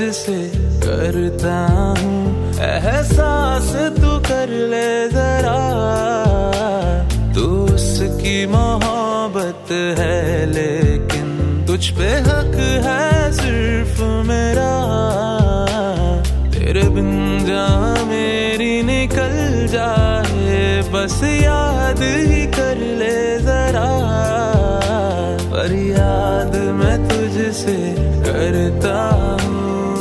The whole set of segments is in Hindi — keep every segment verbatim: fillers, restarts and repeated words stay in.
तुझसे करता हूँ, एहसास तू कर ले जरा, तू उसकी मोहब्बत है लेकिन तुझ पे हक है सिर्फ मेरा। तेरे बिन जान मेरी निकल जाए, बस याद ही कर ले जरा, पर याद मैं तुझसे करता हूँ।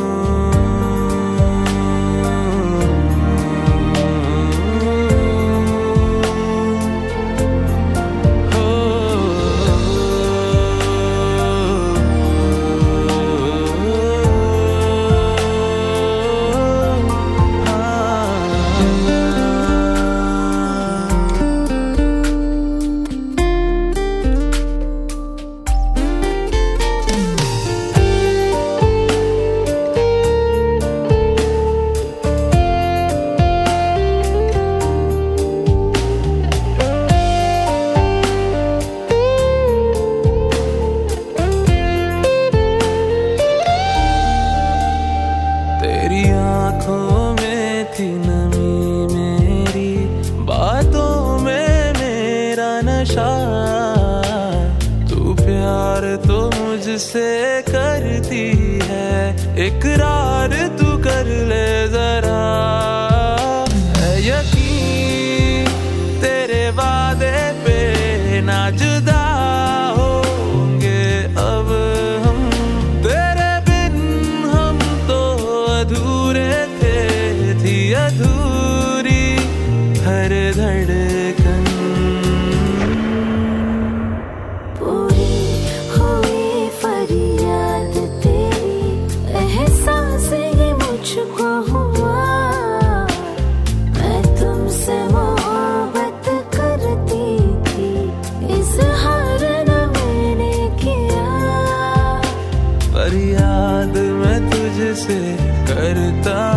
आँखों में थी नमी मेरी, बातों में मेरा नशा, तू प्यार तो मुझसे करती है, इकरार तू कर ले जरा, है यकीन तेरे वादे पे ना जुदा होंगे अब हम, तेरे बिन हम तो अधूरे थे, थी अधूरी हर धड़कन। पूरी हुई फरियाद तेरी, एहसास ये मुझको हुआ, मैं तुमसे मोहब्बत करती थी, इज़हार न मैंने किया, पर याद मैं तुझसे करता